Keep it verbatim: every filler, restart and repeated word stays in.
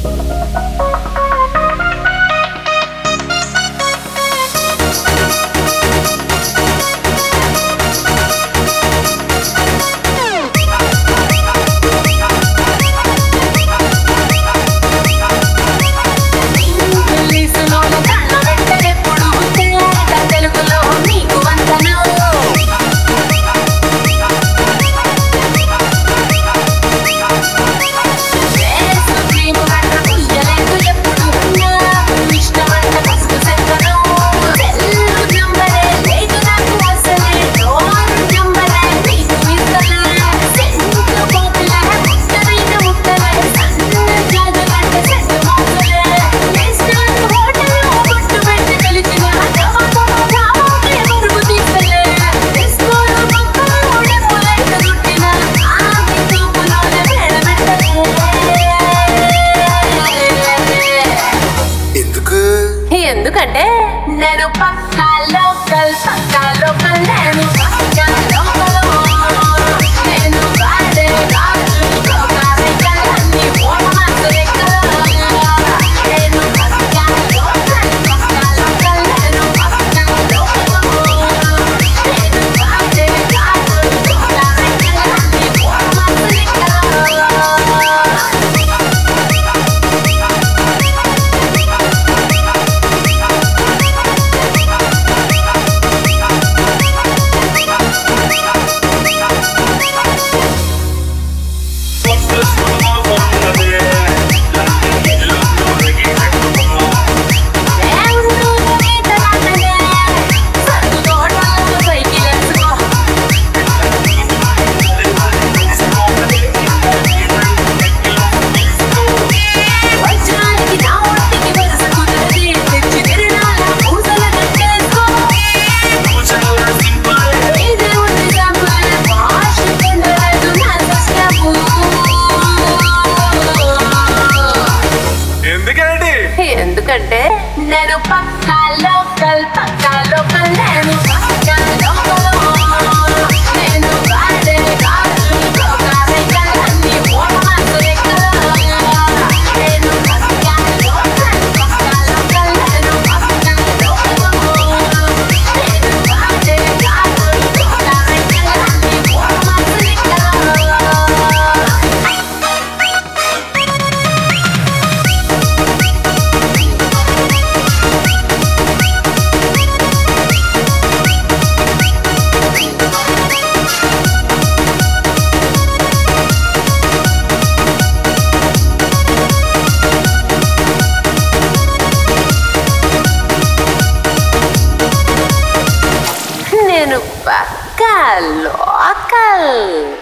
ఎందుకంటే నేను పక్కా లోకల్ పక్కా లోకల్ నేను పక్కా లోకల్ నేను వాడే రాజు లోకాలన్నీ ఓటమాసు లెక్కలు నేను పక్కా లోకల్ పక్కా లోకల్ నేను పక్కా లోకల్ నేను వాడే రాజు లోకాలన్నీ ఓటమాసు లెక్కలు ఎందుకంటే నేను పక్కా లోకల్ పక్కా లోకల్ నేను పక్కా లోకల్ నేను వాడే రాజు లోకాలన్నీ ఓటమాసు లెక్కలు నేను పక్కా లోకల్ పక్కా లోకల్ నేను పక్కా లోకల్ నేను వాడే రాజు లోకాలన్నీ ఓటమాసు లెక్కలు నేను పక్కా లోకల్.